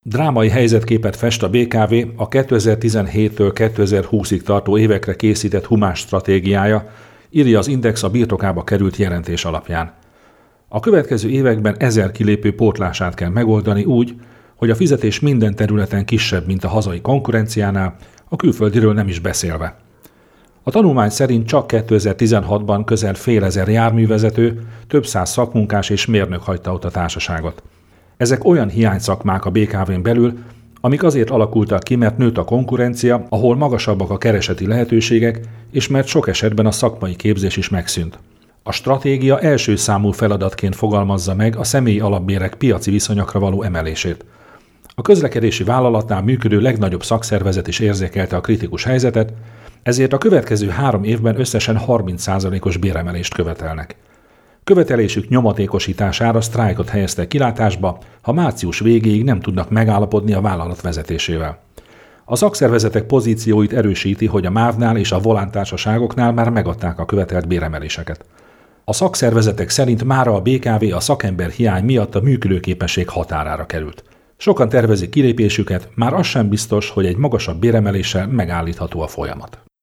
Drámai helyzetképet fest a BKV a 2017-től 2020-ig tartó évekre készített humás stratégiája, írja az Index a birtokába került jelentés alapján. A következő években 1000 kilépő pótlását kell megoldani úgy, hogy a fizetés minden területen kisebb, mint a hazai konkurenciánál, a külföldiről nem is beszélve. A tanulmány szerint csak 2016-ban közel fél ezer járművezető, több száz szakmunkás és mérnök hagyta ott a társaságot. Ezek olyan hiányszakmák a BKV-n belül, amik azért alakultak ki, mert nőtt a konkurencia, ahol magasabbak a kereseti lehetőségek, és mert sok esetben a szakmai képzés is megszűnt. A stratégia első számú feladatként fogalmazza meg a személyi alapbérek piaci viszonyokra való emelését. A közlekedési vállalatnál működő legnagyobb szakszervezet is érzékelte a kritikus helyzetet, ezért a következő 3 évben összesen 30%-os béremelést követelnek. Követelésük nyomatékosítására sztrájkot helyeztek kilátásba, ha március végéig nem tudnak megállapodni a vállalat vezetésével. A szakszervezetek pozícióit erősíti, hogy a MÁV-nál és a volántársaságoknál már megadták a követelt béremeléseket. A szakszervezetek szerint mára a BKV a szakember hiány miatt a működőképesség határára került. Sokan tervezik kilépésüket, már az sem biztos, hogy egy magasabb béremeléssel megállítható a folyamat.